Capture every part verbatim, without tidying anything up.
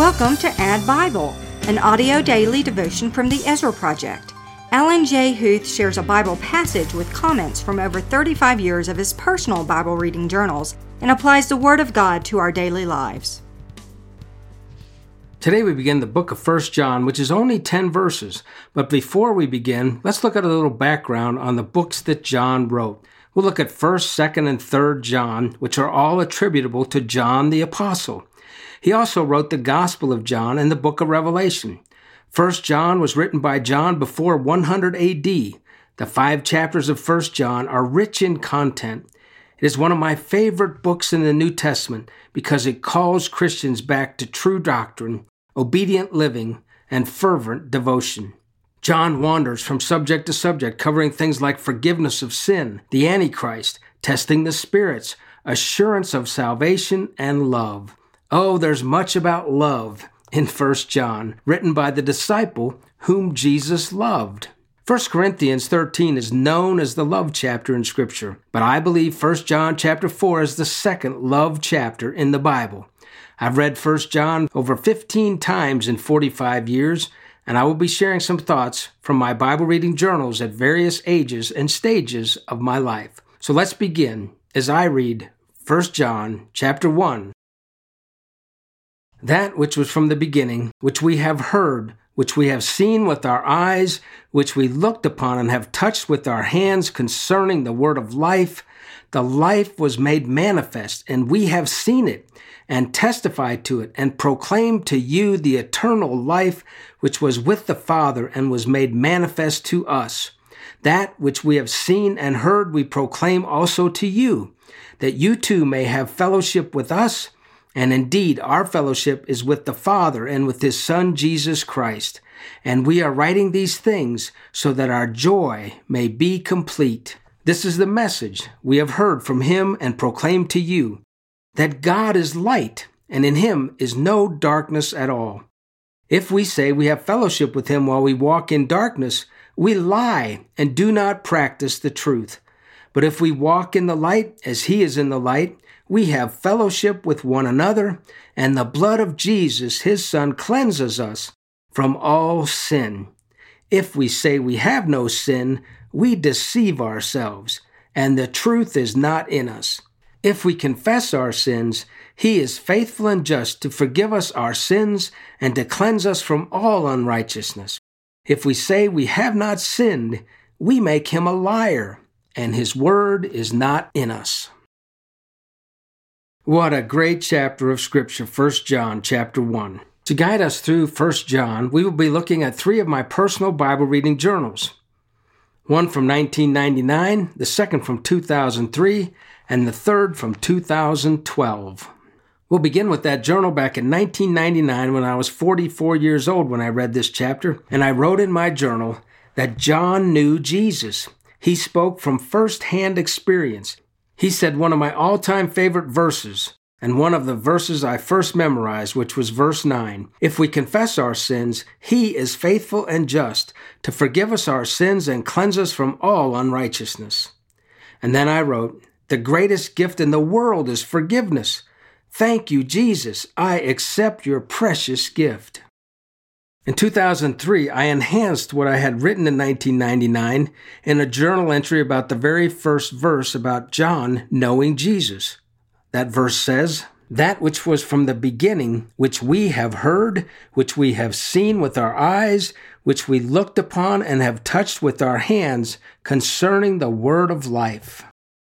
Welcome to Add Bible, an audio daily devotion from the Ezra Project. Alan J. Huth shares a Bible passage with comments from over thirty-five years of his personal Bible reading journals and applies the Word of God to our daily lives. Today we begin the book of First John, which is only ten verses. But before we begin, let's look at a little background on the books that John wrote. We'll look at First, Second, and Third John, which are all attributable to John the Apostle. He also wrote the Gospel of John and the book of Revelation. First John was written by John before one hundred A D. The five chapters of First John are rich in content. It is one of my favorite books in the New Testament because it calls Christians back to true doctrine, obedient living, and fervent devotion. John wanders from subject to subject, covering things like forgiveness of sin, the Antichrist, testing the spirits, assurance of salvation, and love. Oh, there's much about love in First John, written by the disciple whom Jesus loved. First Corinthians thirteen is known as the love chapter in Scripture, but I believe First John chapter four is the second love chapter in the Bible. I've read First John over fifteen times in forty-five years, and I will be sharing some thoughts from my Bible reading journals at various ages and stages of my life. So let's begin as I read First John chapter one. That which was from the beginning, which we have heard, which we have seen with our eyes, which we looked upon and have touched with our hands concerning the word of life, the life was made manifest, and we have seen it, and testified to it, and proclaimed to you the eternal life which was with the Father and was made manifest to us. That which we have seen and heard we proclaim also to you, that you too may have fellowship with us. And indeed, our fellowship is with the Father and with His Son, Jesus Christ. And we are writing these things so that our joy may be complete. This is the message we have heard from Him and proclaimed to you, that God is light, and in Him is no darkness at all. If we say we have fellowship with Him while we walk in darkness, we lie and do not practice the truth. But if we walk in the light as He is in the light, we have fellowship with one another, and the blood of Jesus, His Son, cleanses us from all sin. If we say we have no sin, we deceive ourselves, and the truth is not in us. If we confess our sins, He is faithful and just to forgive us our sins and to cleanse us from all unrighteousness. If we say we have not sinned, we make Him a liar, and His word is not in us. What a great chapter of Scripture, First John chapter one. To guide us through First John, we will be looking at three of my personal Bible reading journals. One from nineteen ninety-nine, the second from two thousand three, and the third from two thousand twelve. We'll begin with that journal back in nineteen ninety-nine when I was forty-four years old when I read this chapter, and I wrote in my journal that John knew Jesus. He spoke from first-hand experience. He said one of my all-time favorite verses, and one of the verses I first memorized, which was verse nine. If we confess our sins, He is faithful and just to forgive us our sins and cleanse us from all unrighteousness. And then I wrote, the greatest gift in the world is forgiveness. Thank you, Jesus. I accept your precious gift. In two thousand three, I enhanced what I had written in nineteen ninety-nine in a journal entry about the very first verse about John knowing Jesus. That verse says, that which was from the beginning, which we have heard, which we have seen with our eyes, which we looked upon and have touched with our hands concerning the word of life.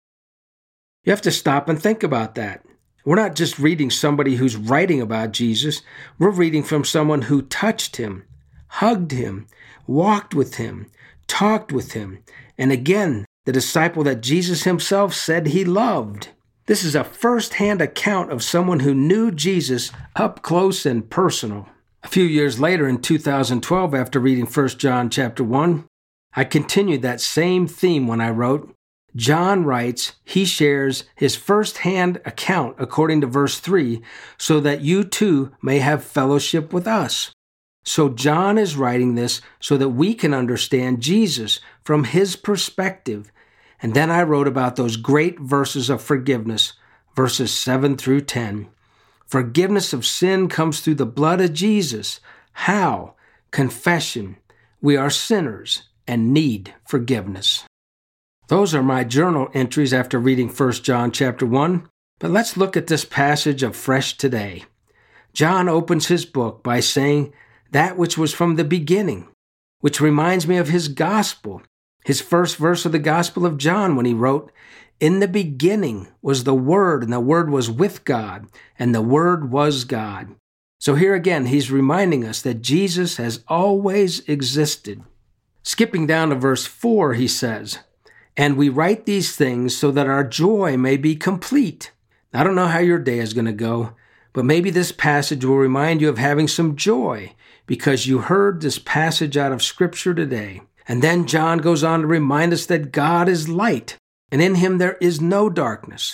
You have to stop and think about that. We're not just reading somebody who's writing about Jesus. We're reading from someone who touched Him, hugged Him, walked with Him, talked with Him, and again, the disciple that Jesus Himself said He loved. This is a first-hand account of someone who knew Jesus up close and personal. A few years later, in two thousand twelve, after reading First John chapter one, I continued that same theme when I wrote, John writes he shares his first-hand account according to verse three, so that you too may have fellowship with us. So John is writing this so that we can understand Jesus from his perspective. And then I wrote about those great verses of forgiveness, verses seven through ten. Forgiveness of sin comes through the blood of Jesus. How? Confession. We are sinners and need forgiveness. Those are my journal entries after reading First John chapter one. But let's look at this passage afresh today. John opens his book by saying that which was from the beginning, which reminds me of his gospel, his first verse of the Gospel of John when he wrote, "In the beginning was the Word, and the Word was with God, and the Word was God." So here again, he's reminding us that Jesus has always existed. Skipping down to verse four, he says, "And we write these things so that our joy may be complete." I don't know how your day is going to go, but maybe this passage will remind you of having some joy because you heard this passage out of Scripture today. And then John goes on to remind us that God is light, and in him there is no darkness.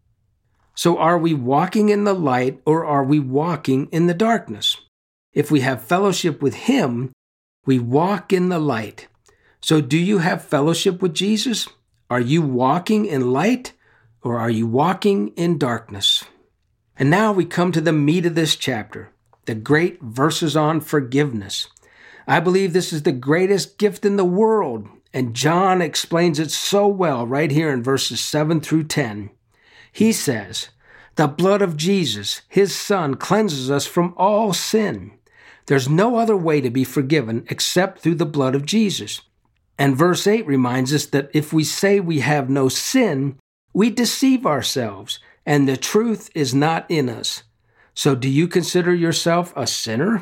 So are we walking in the light, or are we walking in the darkness? If we have fellowship with him, we walk in the light. So do you have fellowship with Jesus? Are you walking in light, or are you walking in darkness? And now we come to the meat of this chapter, the great verses on forgiveness. I believe this is the greatest gift in the world, and John explains it so well right here in verses seven through ten. He says, "The blood of Jesus, his Son, cleanses us from all sin. There's no other way to be forgiven except through the blood of Jesus." And verse eight reminds us that if we say we have no sin, we deceive ourselves, and the truth is not in us. So do you consider yourself a sinner?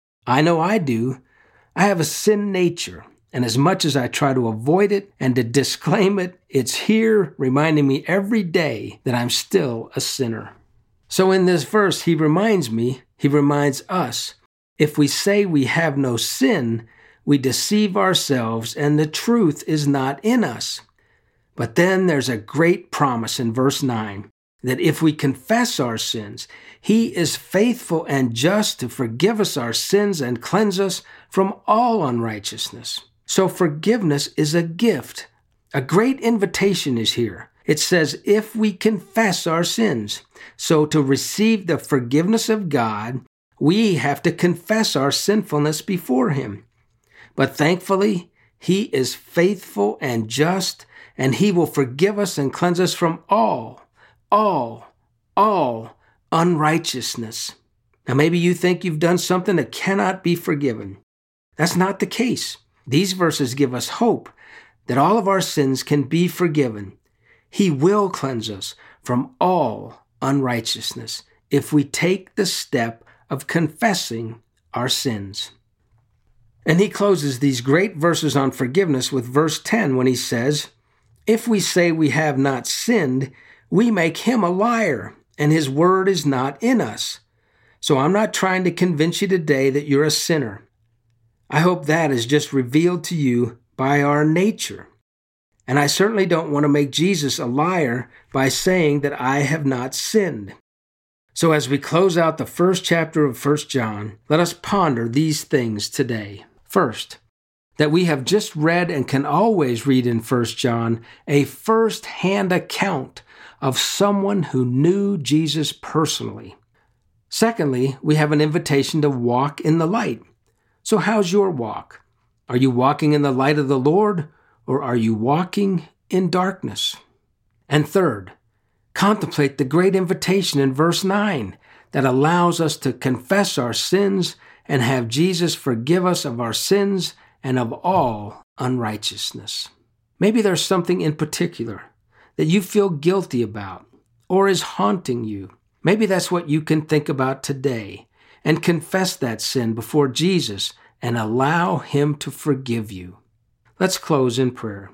I know I do. I have a sin nature, and as much as I try to avoid it and to disclaim it, it's here reminding me every day that I'm still a sinner. So in this verse, he reminds me, he reminds us, if we say we have no sin, we deceive ourselves, and the truth is not in us. But then there's a great promise in verse nine, that if we confess our sins, he is faithful and just to forgive us our sins and cleanse us from all unrighteousness. So forgiveness is a gift. A great invitation is here. It says, if we confess our sins. So to receive the forgiveness of God, we have to confess our sinfulness before him. But thankfully, he is faithful and just, and he will forgive us and cleanse us from all, all, all unrighteousness. Now, maybe you think you've done something that cannot be forgiven. That's not the case. These verses give us hope that all of our sins can be forgiven. He will cleanse us from all unrighteousness if we take the step of confessing our sins. And he closes these great verses on forgiveness with verse ten when he says, if we say we have not sinned, we make him a liar, and his word is not in us. So I'm not trying to convince you today that you're a sinner. I hope that is just revealed to you by our nature. And I certainly don't want to make Jesus a liar by saying that I have not sinned. So as we close out the first chapter of First John, let us ponder these things today. First, that we have just read and can always read in First John a first-hand account of someone who knew Jesus personally. Secondly, we have an invitation to walk in the light. So how's your walk? Are you walking in the light of the Lord, or are you walking in darkness? And third, contemplate the great invitation in verse nine that allows us to confess our sins and have Jesus forgive us of our sins and of all unrighteousness. Maybe there's something in particular that you feel guilty about or is haunting you. Maybe that's what you can think about today and confess that sin before Jesus and allow him to forgive you. Let's close in prayer.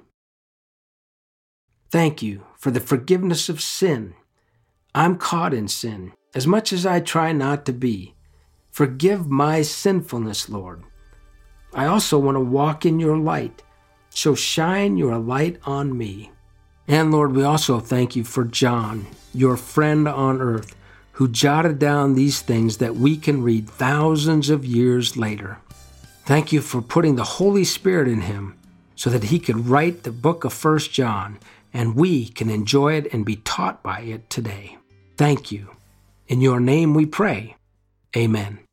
Thank you for the forgiveness of sin. I'm caught in sin, as much as I try not to be. Forgive my sinfulness, Lord. I also want to walk in your light, so shine your light on me. And Lord, we also thank you for John, your friend on earth, who jotted down these things that we can read thousands of years later. Thank you for putting the Holy Spirit in him so that he could write the book of First John, and we can enjoy it and be taught by it today. Thank you. In your name we pray. Amen.